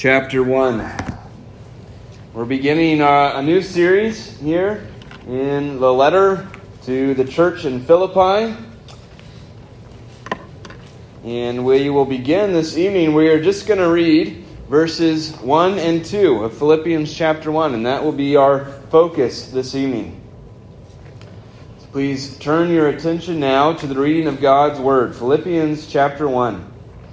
chapter 1. We're beginning a new series here in the letter to the church in Philippi. And we will begin this evening. We are just going to read verses 1 and 2 of Philippians chapter 1, and that will be our focus this evening. So please turn your attention now to the reading of God's Word. Philippians chapter 1.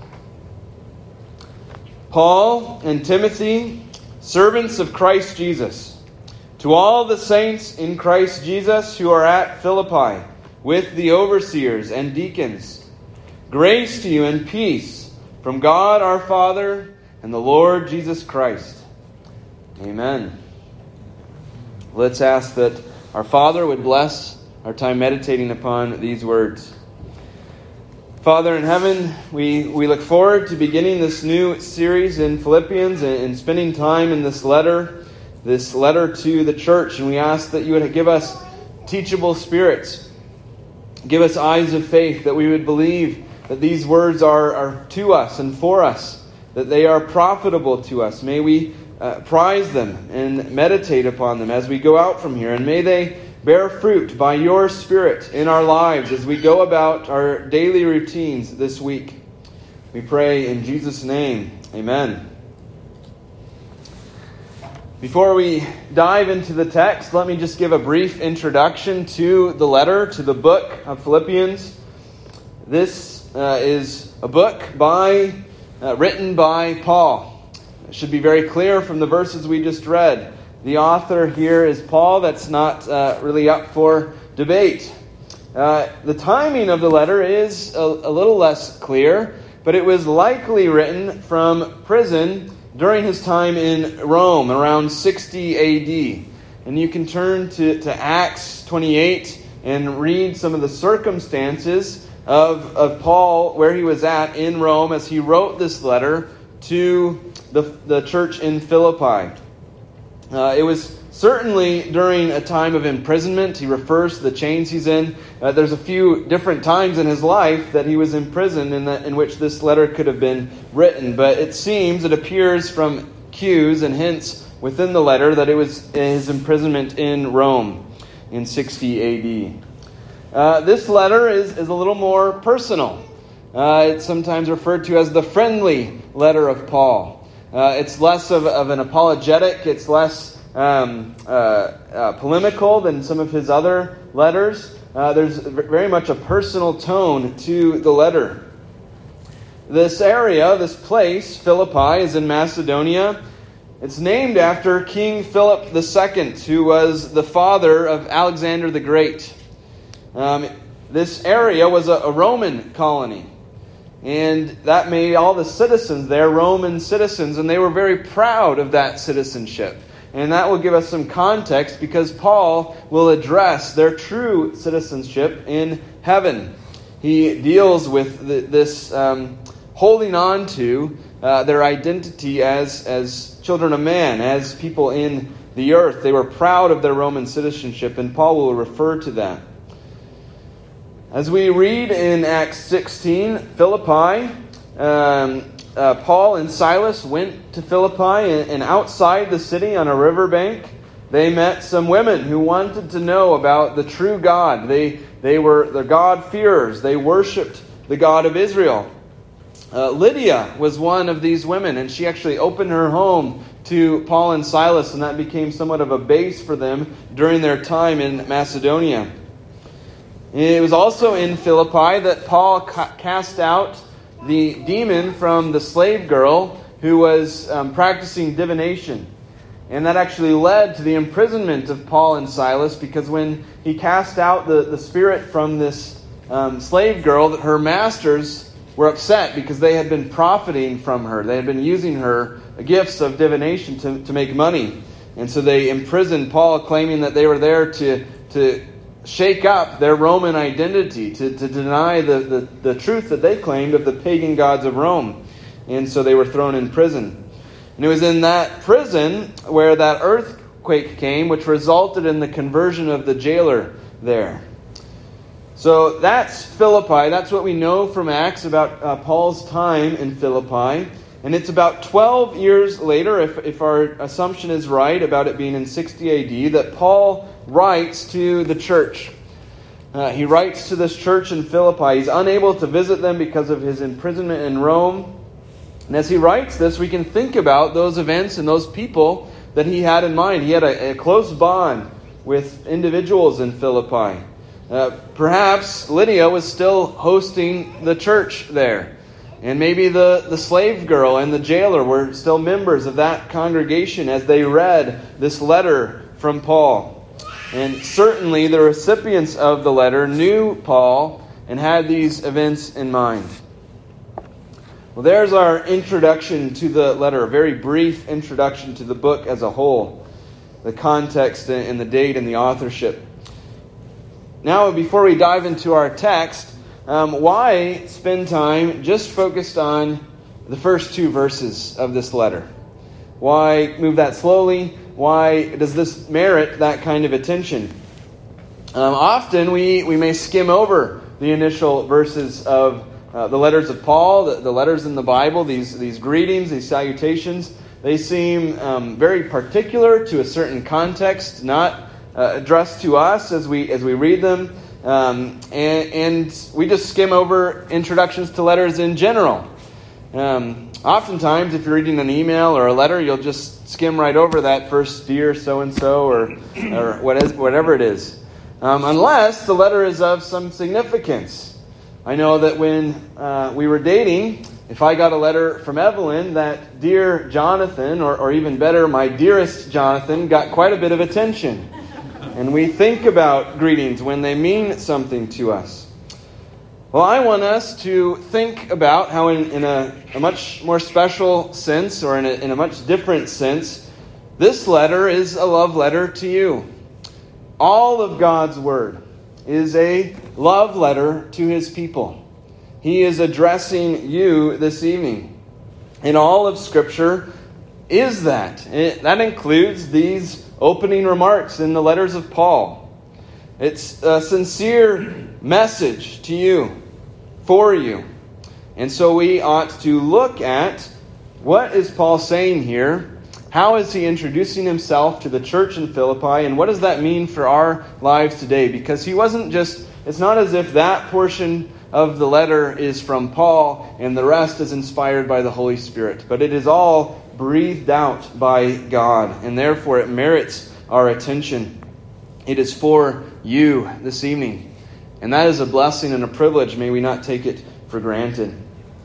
Paul and Timothy, servants of Christ Jesus, to all the saints in Christ Jesus who are at Philippi, with the overseers and deacons, grace to you and peace from God our Father and the Lord Jesus Christ. Amen. Let's ask that our Father would bless our time meditating upon these words. Father in heaven, we look forward to beginning this new series in Philippians and spending time in this letter to the church. And we ask that you would give us teachable spirits, give us eyes of faith, that we would believe that these words are to us and for us, that they are profitable to us. May we prize them and meditate upon them as we go out from here. And may they bear fruit by your Spirit in our lives as we go about our daily routines this week. We pray in Jesus' name. Amen. Before we dive into the text, let me just give a brief introduction to the letter, to the book of Philippians. This is a book written by Paul. It should be very clear from the verses we just read. The author here is Paul. That's not really up for debate. The timing of the letter is a little less clear, but it was likely written from prison during his time in Rome, around 60 A.D. And you can turn to Acts 28 and read some of the circumstances of Paul, where he was at in Rome as he wrote this letter to the church in Philippi. It was certainly during a time of imprisonment. He refers to the chains he's in. There's a few different times in his life that he was in prison in which this letter could have been written. But it appears from cues and hints within the letter that it was his imprisonment in Rome in 60 A.D. This letter is a little more personal. It's sometimes referred to as the friendly letter of Paul. It's less of an apologetic. It's less polemical than some of his other letters. There's very much a personal tone to the letter. This place, Philippi, is in Macedonia. It's named after King Philip II, who was the father of Alexander the Great. This area was a Roman colony. And that made all the citizens there Roman citizens, and they were very proud of that citizenship. And that will give us some context because Paul will address their true citizenship in heaven. He deals with this holding on to their identity as children of man, as people in the earth. They were proud of their Roman citizenship, and Paul will refer to that. As we read in Acts 16, Philippi, Paul and Silas went to Philippi, and outside the city on a riverbank, they met some women who wanted to know about the true God. They were the God-fearers. They worshipped the God of Israel. Lydia was one of these women, and she actually opened her home to Paul and Silas, and that became somewhat of a base for them during their time in Macedonia. It was also in Philippi that Paul cast out the demon from the slave girl who was practicing divination. And that actually led to the imprisonment of Paul and Silas, because when he cast out the spirit from this slave girl, that her masters were upset because they had been profiting from her. They had been using her gifts of divination to make money. And so they imprisoned Paul, claiming that they were there to shake up their Roman identity, to deny the truth that they claimed of the pagan gods of Rome. And so they were thrown in prison. And it was in that prison where that earthquake came, which resulted in the conversion of the jailer there. So that's Philippi. That's what we know from Acts about Paul's time in Philippi. And it's about 12 years later, if our assumption is right, about it being in 60 AD, that Paul writes to the church. He writes to this church in Philippi. He's unable to visit them because of his imprisonment in Rome. And as he writes this, we can think about those events and those people that he had in mind. He had a close bond with individuals in Philippi. Perhaps Lydia was still hosting the church there. And maybe the slave girl and the jailer were still members of that congregation as they read this letter from Paul. And certainly the recipients of the letter knew Paul and had these events in mind. Well, there's our introduction to the letter, a very brief introduction to the book as a whole, the context and the date and the authorship. Now, before we dive into our text, why spend time just focused on the first 2 verses of this letter? Why move that slowly? Why does this merit that kind of attention? Often we may skim over the initial verses of the letters of Paul, the letters in the Bible, these greetings, these salutations. They seem very particular to a certain context, not addressed to us as we read them. And we just skim over introductions to letters in general. Oftentimes, if you're reading an email or a letter, you'll just skim right over that first "Dear so-and-so" or whatever it is. Unless the letter is of some significance. I know that when we were dating, if I got a letter from Evelyn that "Dear Jonathan," or even better, "My dearest Jonathan," got quite a bit of attention. And we think about greetings when they mean something to us. Well, I want us to think about how in a much more special sense, or in a much different sense, this letter is a love letter to you. All of God's Word is a love letter to His people. He is addressing you this evening. And all of Scripture is that. That includes these opening remarks in the letters of Paul. It's a sincere message to you, for you. And so we ought to look at what is Paul saying here. How is he introducing himself to the church in Philippi, and what does that mean for our lives today? Because it's not as if that portion of the letter is from Paul and the rest is inspired by the Holy Spirit. But it is all breathed out by God, and therefore it merits our attention. It is for you this evening. And that is a blessing and a privilege. May we not take it for granted.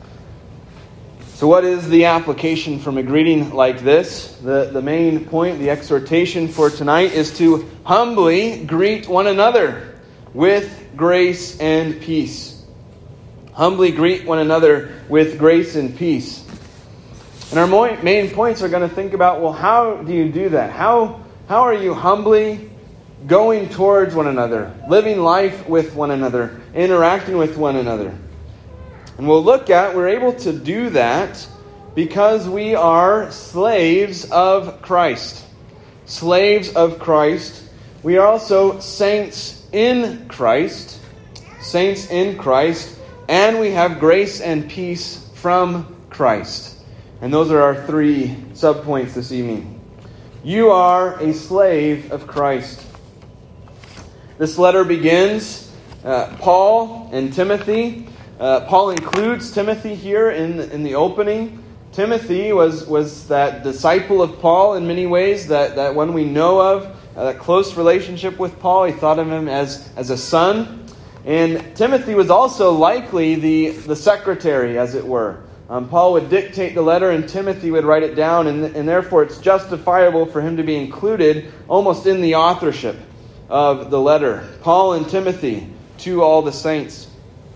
So what is the application from a greeting like this? The main point, the exhortation for tonight, is to humbly greet one another with grace and peace. Humbly greet one another with grace and peace. And our main points are going to think about, well, how do you do that? How are you humbly going towards one another, living life with one another, interacting with one another? And we'll look at, we're able to do that because we are slaves of Christ. Slaves of Christ. We are also saints in Christ. Saints in Christ. And we have grace and peace from Christ. And those are our 3 subpoints this evening. You are a slave of Christ. This letter begins, Paul and Timothy. Paul includes Timothy here in the opening. Timothy was that disciple of Paul in many ways, that one we know of, that close relationship with Paul. He thought of him as a son. And Timothy was also likely the secretary, as it were. Paul would dictate the letter and Timothy would write it down, and therefore it's justifiable for him to be included almost in the authorship of the letter. Paul and Timothy, to all the saints.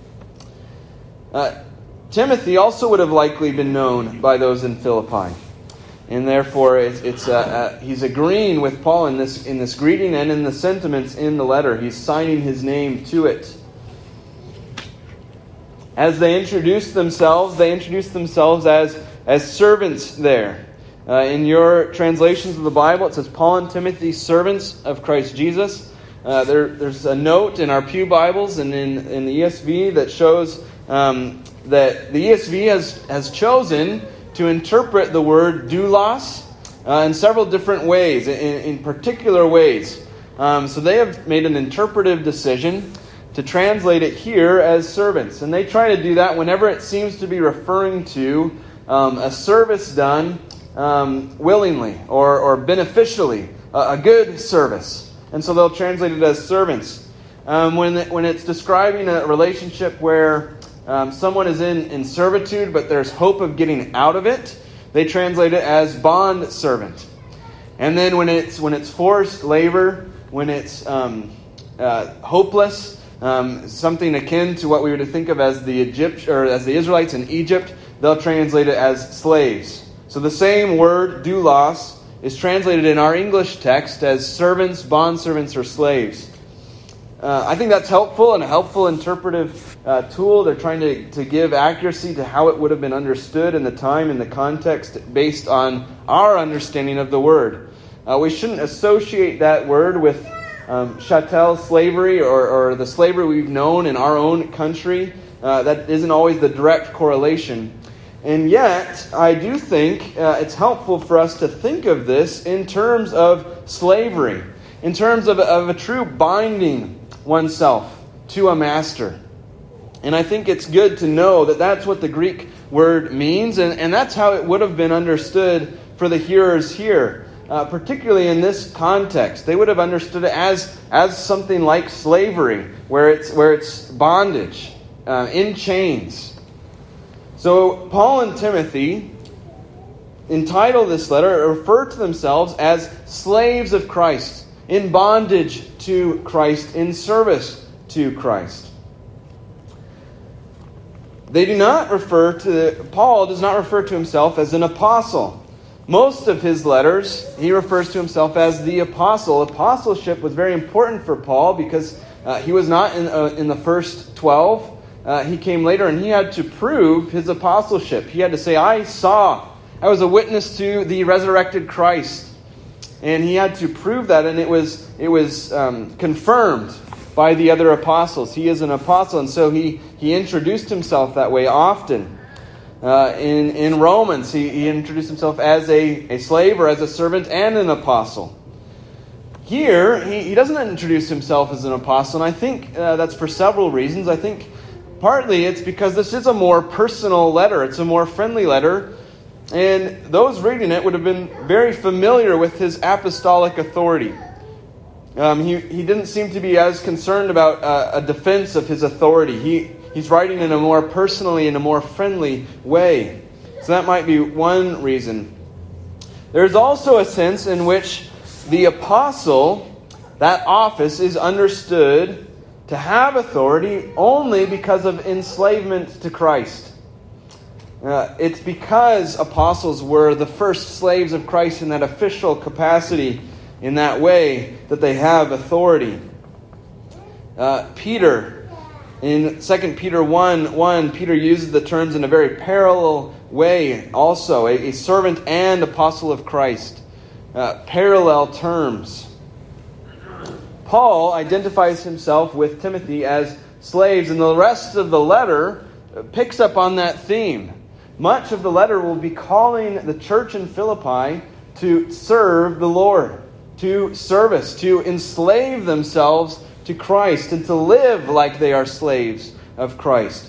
Timothy also would have likely been known by those in Philippi. And therefore he's agreeing with Paul in this greeting and in the sentiments in the letter. He's signing his name to it. As they introduce themselves as servants there. In your translations of the Bible, it says Paul and Timothy, servants of Christ Jesus. There's a note in our Pew Bibles and in the ESV that shows that the ESV has chosen to interpret the word doulos in several different ways, in particular ways. So they have made an interpretive decision to translate it here as servants. And they try to do that whenever it seems to be referring to a service done willingly or beneficially, a good service. And so they'll translate it as servants. When it's describing a relationship where someone is in servitude, but there's hope of getting out of it, they translate it as bond servant. And then when it's forced labor, when it's hopeless, something akin to what we were to think of as the Israelites in Egypt, they'll translate it as slaves. So the same word, doulos, is translated in our English text as servants, bondservants, or slaves. I think that's helpful and a helpful interpretive tool. They're trying to give accuracy to how it would have been understood in the time and the context based on our understanding of the word. We shouldn't associate that word with chattel slavery or the slavery we've known in our own country. That isn't always the direct correlation. And yet, I do think it's helpful for us to think of this in terms of slavery, in terms of a true binding oneself to a master. And I think it's good to know that that's what the Greek word means, and that's how it would have been understood for the hearers here. Particularly in this context, they would have understood it as something like slavery, where it's bondage, in chains. So Paul and Timothy entitle this letter, refer to themselves as slaves of Christ, in bondage to Christ, in service to Christ. Paul does not refer to himself as an apostle. Most of his letters, he refers to himself as the apostle. Apostleship was very important for Paul because he was not in the first 12. He came later and he had to prove his apostleship. He had to say, I was a witness to the resurrected Christ. And he had to prove that, and it was confirmed by the other apostles. He is an apostle, and so he introduced himself that way often. In Romans, he introduced himself as a slave or as a servant and an apostle. Here, he doesn't introduce himself as an apostle, and I think that's for several reasons. I think partly it's because this is a more personal letter. It's a more friendly letter, and those reading it would have been very familiar with his apostolic authority. He didn't seem to be as concerned about a defense of his authority. He's writing in a more personally, in a more friendly way. So that might be one reason. There's also a sense in which the apostle, that office, is understood to have authority only because of enslavement to Christ. It's because apostles were the first slaves of Christ in that official capacity, in that way, that they have authority. Peter, in 2 Peter 1:1, Peter uses the terms in a very parallel way also, a servant and apostle of Christ. Parallel terms. Paul identifies himself with Timothy as slaves, and the rest of the letter picks up on that theme. Much of the letter will be calling the church in Philippi to serve the Lord, to service, to enslave themselves to Christ, and to live like they are slaves of Christ.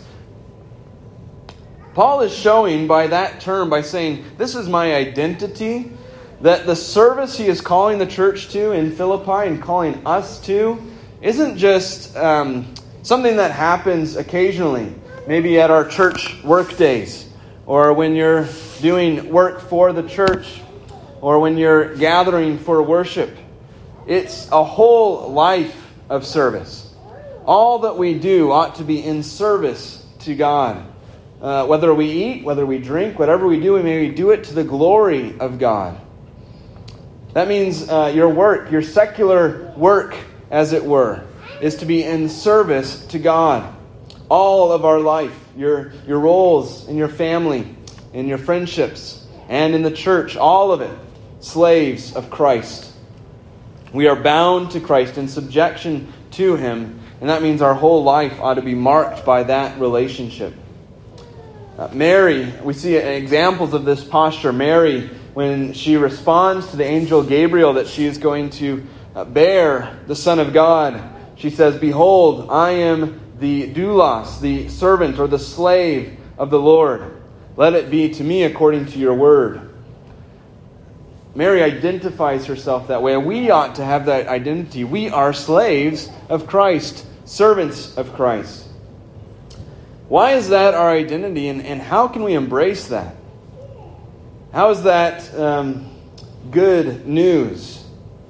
Paul is showing by that term, by saying, this is my identity, that the service he is calling the church to in Philippi and calling us to isn't just something that happens occasionally, maybe at our church work days, or when you're doing work for the church, or when you're gathering for worship. It's a whole life of service. All that we do ought to be in service to God. Whether we eat, whether we drink, whatever we do, we may do it to the glory of God. That means your work, your secular work, as it were, is to be in service to God. All of our life, your roles in your family, in your friendships, and in the church, all of it, slaves of Christ. We are bound to Christ in subjection to Him, and that means our whole life ought to be marked by that relationship. Mary, we see examples of this posture. Mary, when she responds to the angel Gabriel that she is going to bear the Son of God, she says, "Behold, I am the doulos, the servant or the slave of the Lord. Let it be to me according to your word." Mary identifies herself that way. We ought to have that identity. We are slaves of Christ, servants of Christ. Why is that our identity, and how can we embrace that? How is that good news?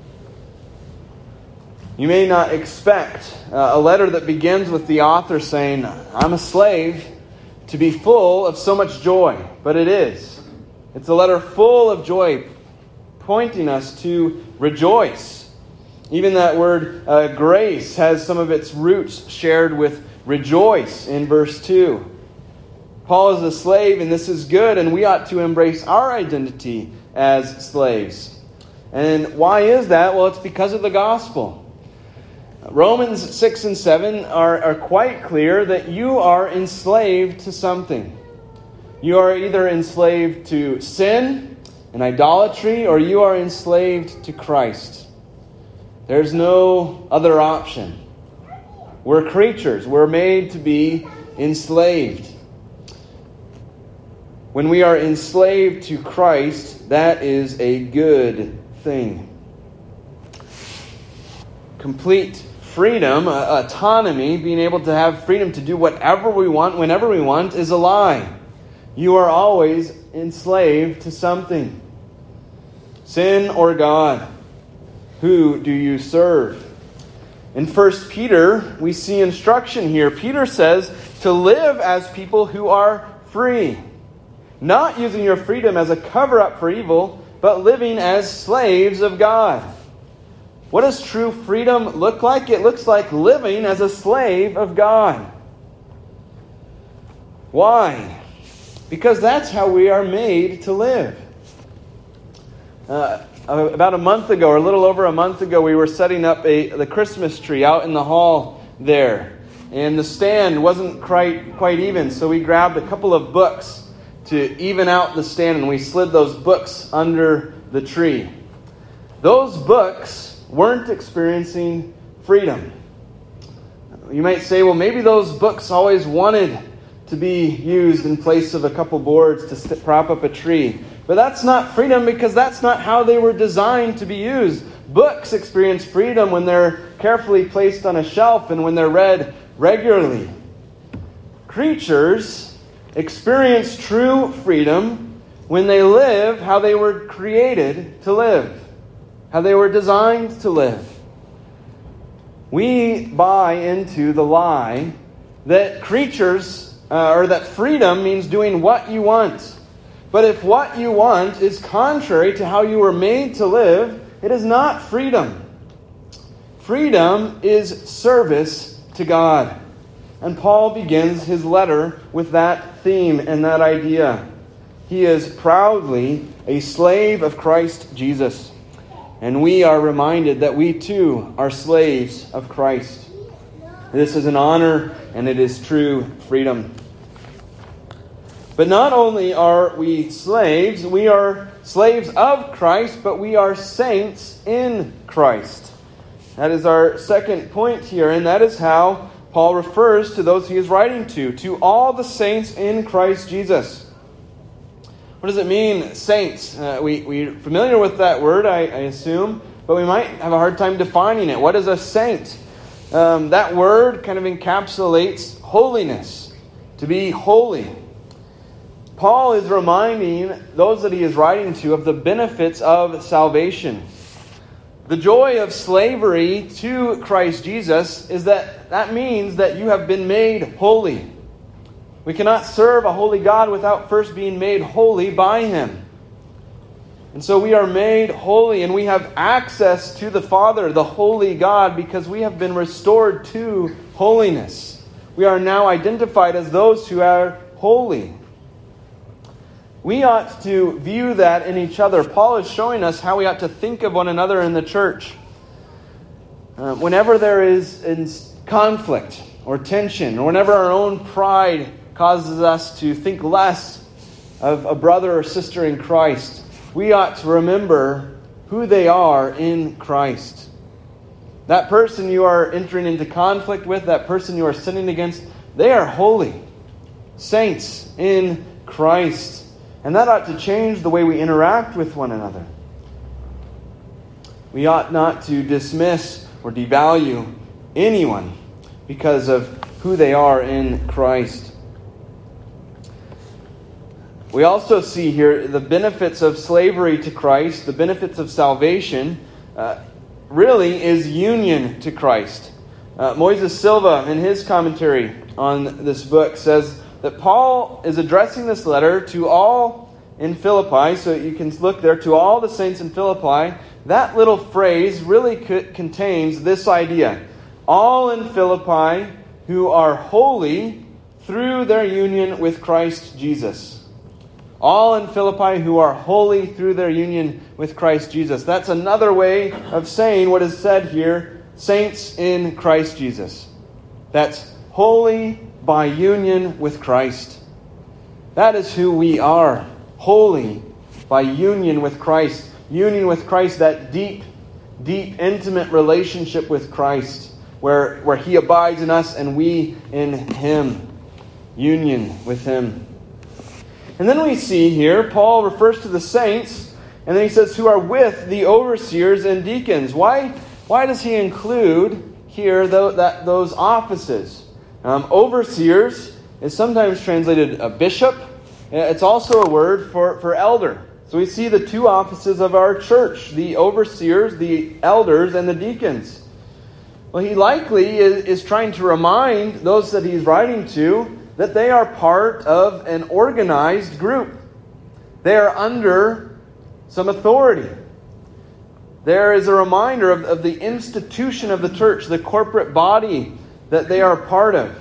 You may not expect a letter that begins with the author saying, "I'm a slave," to be full of so much joy, but it is. It's a letter full of joy, pointing us to rejoice. Even that word grace has some of its roots shared with rejoice in verse 2. Paul is a slave, and this is good, and we ought to embrace our identity as slaves. And why is that? Well, it's because of the gospel. Romans 6 and 7 are quite clear that you are enslaved to something. You are either enslaved to sin and idolatry, or you are enslaved to Christ. There's no other option. We're creatures. We're made to be enslaved. When we are enslaved to Christ, that is a good thing. Complete freedom, autonomy, being able to have freedom to do whatever we want, whenever we want, is a lie. You are always enslaved to something. Sin or God? Who do you serve? In 1 Peter, we see instruction here. Peter says to live as people who are free. Not using your freedom as a cover-up for evil, but living as slaves of God. What does true freedom look like? It looks like living as a slave of God. Why? Because that's how we are made to live. About a month ago, or a little over a month ago, we were setting up the Christmas tree out in the hall there. And the stand wasn't quite even, so we grabbed a couple of books to even out the stand, and we slid those books under the tree. Those books weren't experiencing freedom. You might say, well, maybe those books always wanted to be used in place of a couple boards to prop up a tree. But that's not freedom, because that's not how they were designed to be used. Books experience freedom when they're carefully placed on a shelf and when they're read regularly. Creatures experience true freedom when they live how they were created to live, how they were designed to live. We buy into the lie that creatures, or that freedom means doing what you want. But if what you want is contrary to how you were made to live, it is not freedom. Freedom is service to God. And Paul begins his letter with that theme and that idea. He is proudly a slave of Christ Jesus. And we are reminded that we too are slaves of Christ. This is an honor, and it is true freedom. But not only are we are slaves of Christ, but we are saints in Christ. That is our second point here, and that is how Paul refers to those he is writing to all the saints in Christ Jesus. What does it mean, saints? We're familiar with that word, I assume, but we might have a hard time defining it. What is a saint? That word kind of encapsulates holiness, to be holy. Paul is reminding those that he is writing to of the benefits of salvation. The joy of slavery to Christ Jesus is that means that you have been made holy. We cannot serve a holy God without first being made holy by Him. And so we are made holy, and we have access to the Father, the holy God, because we have been restored to holiness. We are now identified as those who are holy. We ought to view that in each other. Paul is showing us how we ought to think of one another in the church. Whenever there is conflict or tension, or whenever our own pride causes us to think less of a brother or sister in Christ, we ought to remember who they are in Christ. That person you are entering into conflict with, that person you are sinning against, they are holy saints in Christ. And that ought to change the way we interact with one another. We ought not to dismiss or devalue anyone because of who they are in Christ. We also see here the benefits of slavery to Christ, the benefits of salvation, really is union to Christ. Moises Silva, in his commentary on this book, says that Paul is addressing this letter to all in Philippi, so you can look there, to all the saints in Philippi. That little phrase really contains this idea. All in Philippi who are holy through their union with Christ Jesus. All in Philippi who are holy through their union with Christ Jesus. That's another way of saying what is said here, saints in Christ Jesus. That's holy by union with Christ. That is who we are, holy by union with Christ. Union with Christ, that deep, intimate relationship with Christ, where He abides in us and we in Him. Union with Him. And then we see here, Paul refers to the saints, and then he says, who are with the overseers and deacons. Why does he include here those offices? Overseers is sometimes translated a bishop. It's also a word for elder. So we see the two offices of our church, the overseers, the elders, and the deacons. Well, he likely is trying to remind those that he's writing to that they are part of an organized group. They are under some authority. There is a reminder of the institution of the church, the corporate body that they are part of.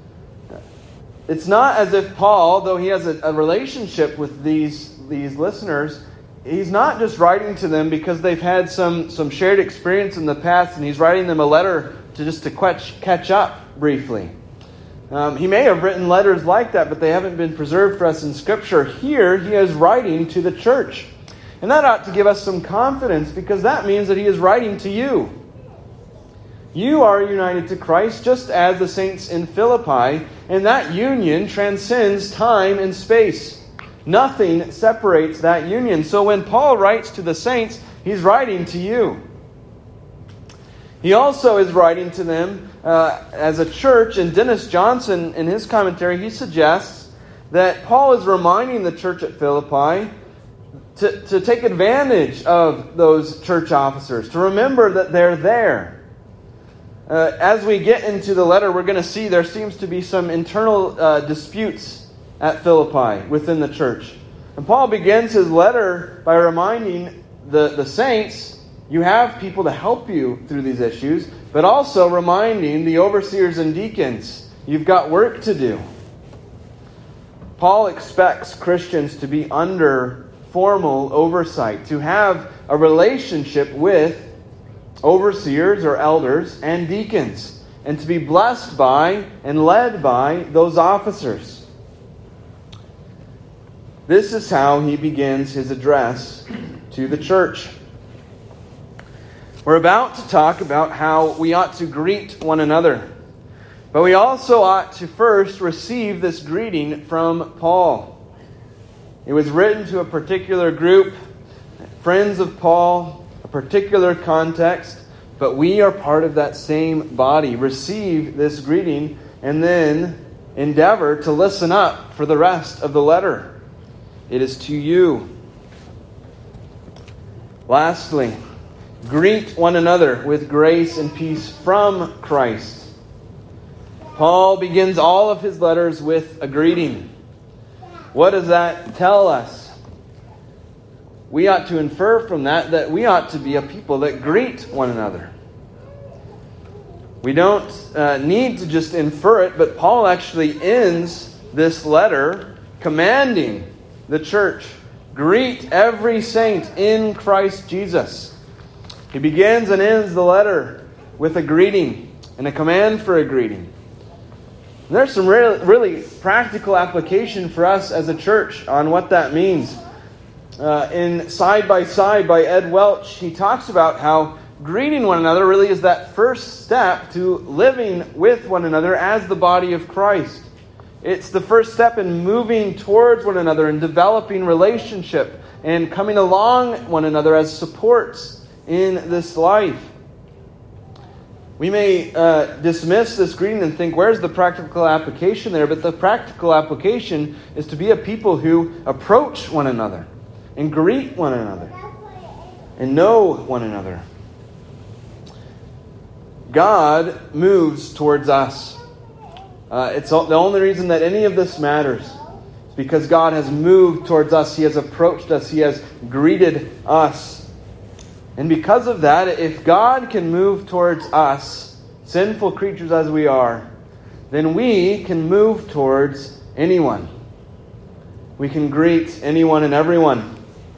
It's not as if Paul, though he has a relationship with these listeners, he's not just writing to them because they've had some shared experience in the past and he's writing them a letter to catch up briefly. He may have written letters like that, but they haven't been preserved for us in Scripture. Here, he is writing to the church. And that ought to give us some confidence, because that means that he is writing to you. You are united to Christ just as the saints in Philippi, and that union transcends time and space. Nothing separates that union. So when Paul writes to the saints, he's writing to you. He also is writing to them as a church, and Dennis Johnson, in his commentary, he suggests that Paul is reminding the church at Philippi to take advantage of those church officers, to remember that they're there. As we get into the letter, we're going to see there seems to be some internal disputes at Philippi within the church. And Paul begins his letter by reminding the saints, you have people to help you through these issues, but also reminding the overseers and deacons, you've got work to do. Paul expects Christians to be under formal oversight, to have a relationship with overseers or elders and deacons, and to be blessed by and led by those officers. This is how he begins his address to the church. We're about to talk about how we ought to greet one another. But we also ought to first receive this greeting from Paul. It was written to a particular group, friends of Paul, a particular context, but we are part of that same body. Receive this greeting and then endeavor to listen up for the rest of the letter. It is to you. Lastly, greet one another with grace and peace from Christ. Paul begins all of his letters with a greeting. What does that tell us? We ought to infer from that we ought to be a people that greet one another. We don't need to just infer it, but Paul actually ends this letter commanding the church, greet every saint in Christ Jesus. He begins and ends the letter with a greeting and a command for a greeting. And there's some really practical application for us as a church on what that means. In Side by Side by Ed Welch, he talks about how greeting one another really is that first step to living with one another as the body of Christ. It's the first step in moving towards one another and developing relationship and coming along one another as supports in this life. We may dismiss this greeting and think, where's the practical application there? But the practical application is to be a people who approach one another and greet one another and know one another. God moves towards us. It's the only reason that any of this matters is because God has moved towards us. He has approached us. He has greeted us. And because of that, if God can move towards us, sinful creatures as we are, then we can move towards anyone. We can greet anyone and everyone.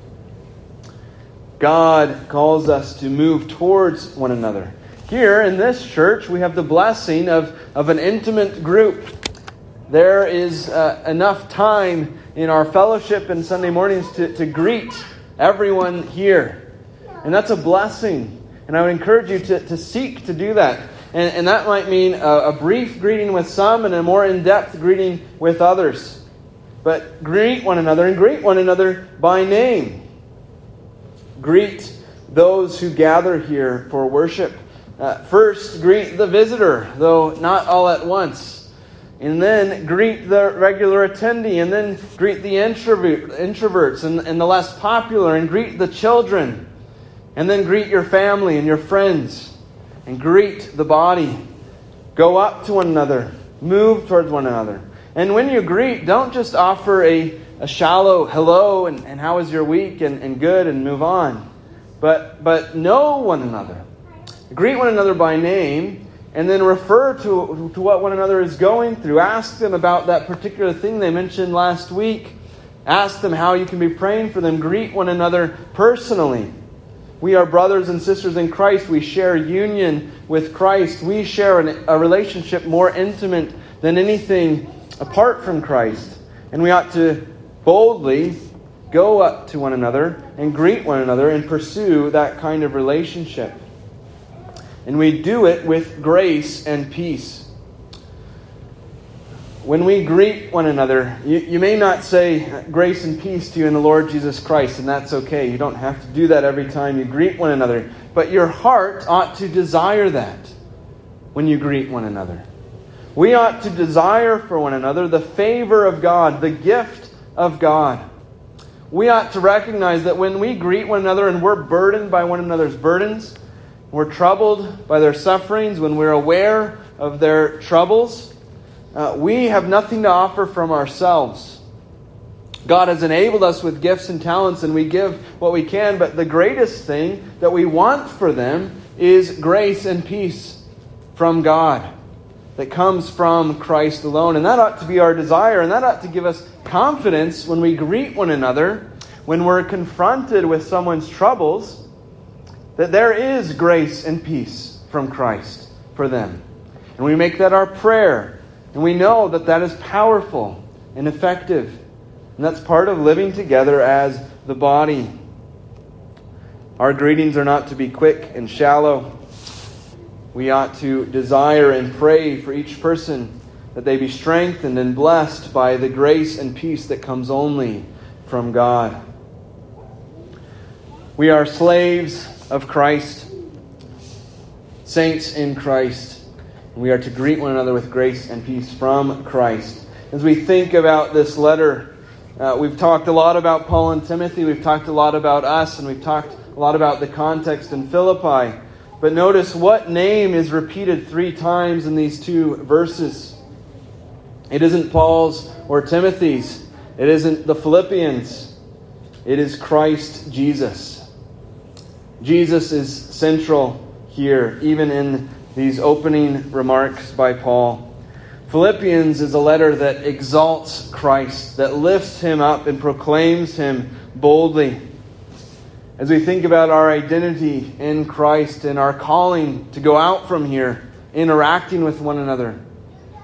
God calls us to move towards one another. Here in this church, we have the blessing of an intimate group. There is enough time in our fellowship and Sunday mornings to greet everyone here. And that's a blessing. And I would encourage you to seek to do that. And that might mean a brief greeting with some and a more in-depth greeting with others. But greet one another and greet one another by name. Greet those who gather here for worship. First, greet the visitor, though not all at once. And then greet the regular attendee. And then greet the introverts and the less popular. And greet the children. And then greet your family and your friends. And greet the body. Go up to one another. Move towards one another. And when you greet, don't just offer a shallow hello and how was your week and good and move on. But know one another. Greet one another by name and then refer to what one another is going through. Ask them about that particular thing they mentioned last week. Ask them how you can be praying for them. Greet one another personally. We are brothers and sisters in Christ. We share union with Christ. We share a relationship more intimate than anything apart from Christ. And we ought to boldly go up to one another and greet one another and pursue that kind of relationship. And we do it with grace and peace. When we greet one another, you may not say grace and peace to you in the Lord Jesus Christ, and that's okay. You don't have to do that every time you greet one another. But your heart ought to desire that when you greet one another. We ought to desire for one another the favor of God, the gift of God. We ought to recognize that when we greet one another and we're burdened by one another's burdens, we're troubled by their sufferings, when we're aware of their troubles, we have nothing to offer from ourselves. God has enabled us with gifts and talents, and we give what we can, but the greatest thing that we want for them is grace and peace from God that comes from Christ alone. And that ought to be our desire, and that ought to give us confidence when we greet one another, when we're confronted with someone's troubles, that there is grace and peace from Christ for them. And we make that our prayer. And we know that that is powerful and effective. And that's part of living together as the body. Our greetings are not to be quick and shallow. We ought to desire and pray for each person that they be strengthened and blessed by the grace and peace that comes only from God. We are slaves of Christ, saints in Christ. We are to greet one another with grace and peace from Christ. As we think about this letter, we've talked a lot about Paul and Timothy. We've talked a lot about us, and we've talked a lot about the context in Philippi. But notice what name is repeated 3 times in these 2 verses. It isn't Paul's or Timothy's. It isn't the Philippians. It is Christ Jesus. Jesus is central here, even in these opening remarks by Paul. Philippians is a letter that exalts Christ, that lifts him up and proclaims him boldly. As we think about our identity in Christ and our calling to go out from here, interacting with one another,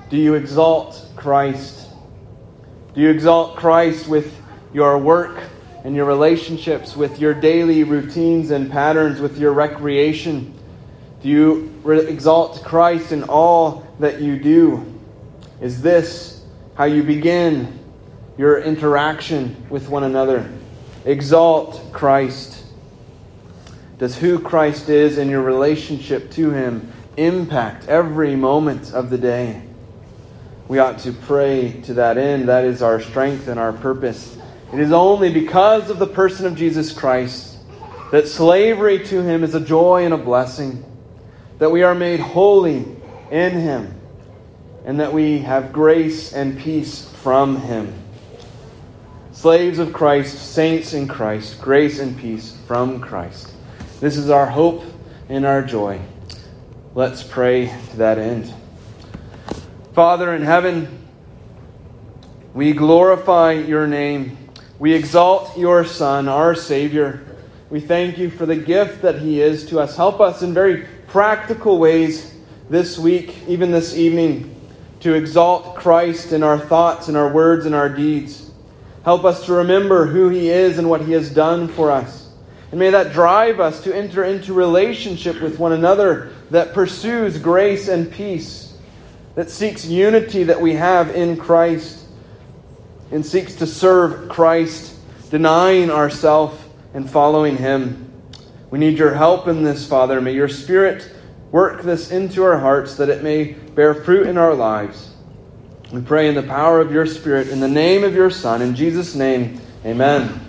Do you exalt Christ? Do you exalt Christ with your work and your relationships, with your daily routines and patterns, with your recreation? Do you exalt Christ in all that you do? Is this how you begin your interaction with one another? Exalt Christ. Does who Christ is and your relationship to Him impact every moment of the day? We ought to pray to that end. That is our strength and our purpose. It is only because of the person of Jesus Christ that slavery to Him is a joy and a blessing, that we are made holy in Him, and that we have grace and peace from Him. Slaves of Christ, saints in Christ, grace and peace from Christ. This is our hope and our joy. Let's pray to that end. Father in heaven, we glorify your name. We exalt your Son, our Savior. We thank you for the gift that He is to us. Help us in very practical ways this week, even this evening, to exalt Christ in our thoughts, in our words, and our deeds. Help us to remember who He is and what He has done for us. And may that drive us to enter into relationship with one another that pursues grace and peace, that seeks unity that we have in Christ, and seeks to serve Christ, denying ourselves and following Him. We need your help in this, Father. May your Spirit work this into our hearts that it may bear fruit in our lives. We pray in the power of your Spirit, in the name of your Son, in Jesus' name, amen.